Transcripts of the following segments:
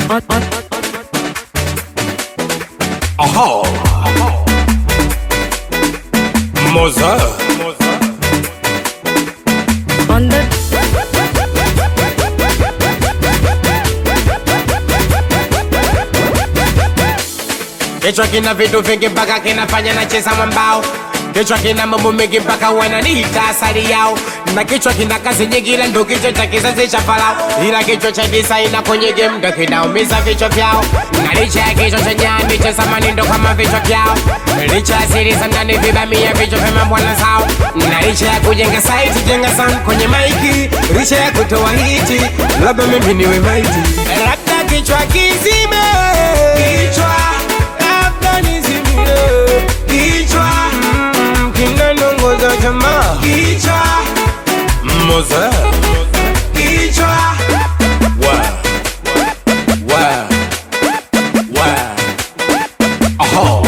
Aha. Mozart. On the kichwa kina vitu vingi mpaka kinafanya nacheza mwambao. Kichwa kina mambo mengi mpaka wananiita asali yao. Na kichwa kina kazi nyingi ila ndo kichwa cha kizazi cha Farao. Ila kichwa cha designer kwenye game ndo kinaumiza vichwa vyao. Na licha ya kichwa cha nyani cha samani ndo kama vichwa vyao. Licha ya siri za ndani vibamia vichwa vya mabwana zao. Na licha ya kujenga site jenga sound kwenye maiki. Licha ya kutoa hiti labda mimi niwe maiti. Labda kichwa kizime. Kichwa labda nizimie. Kichwa kinanongoza jamaa. Kichwa Mozart. Kichwa Wa Aha.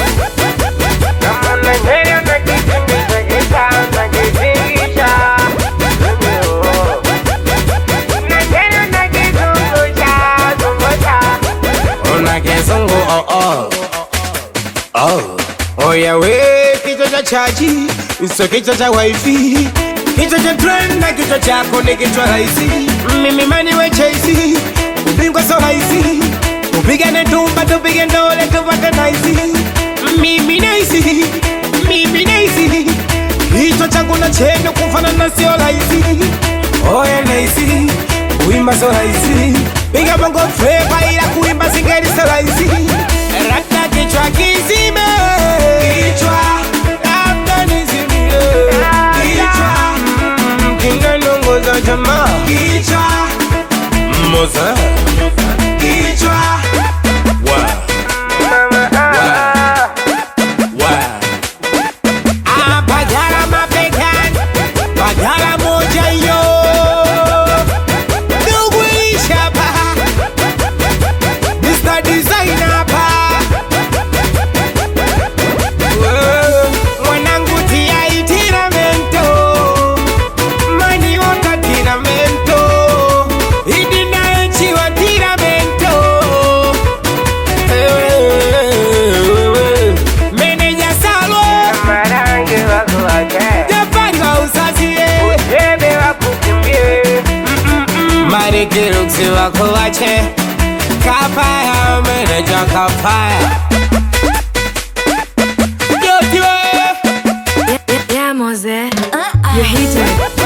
Una kizungu oh yeah we kichwa cha chaji iso kichwa cha wifi. Kichwa cha trend na kichwa chako ni kichwa rahisi. Mimi mani we chase ubingwa so rahisi. Upigane tumba tupige ndole tupate naisi. Mimi naisi kichwa changu na cheno kufana na sio rahisi. Oh yeah naisi kuimba so rahisi. Piga bongo flava ila kuimba singeli so rahisi. Rata kichwa kizime. Kichwa labda nizimie. Kichwa kinanongoza jamaa. Kichwa Mozart. Kichwa Bagala mabekan Bagala moja yo Nugwisha pa Mr. Designer pa Mwanangu tia itiramento Mani wota tiramento Idina echi wa tiramento Meneja salwe Marange wako wake Japani wa usasie Ujebe wakukimbie Mariki ruksi wako wache Kapaya meneja kapaya yeah, Mose, you hit it.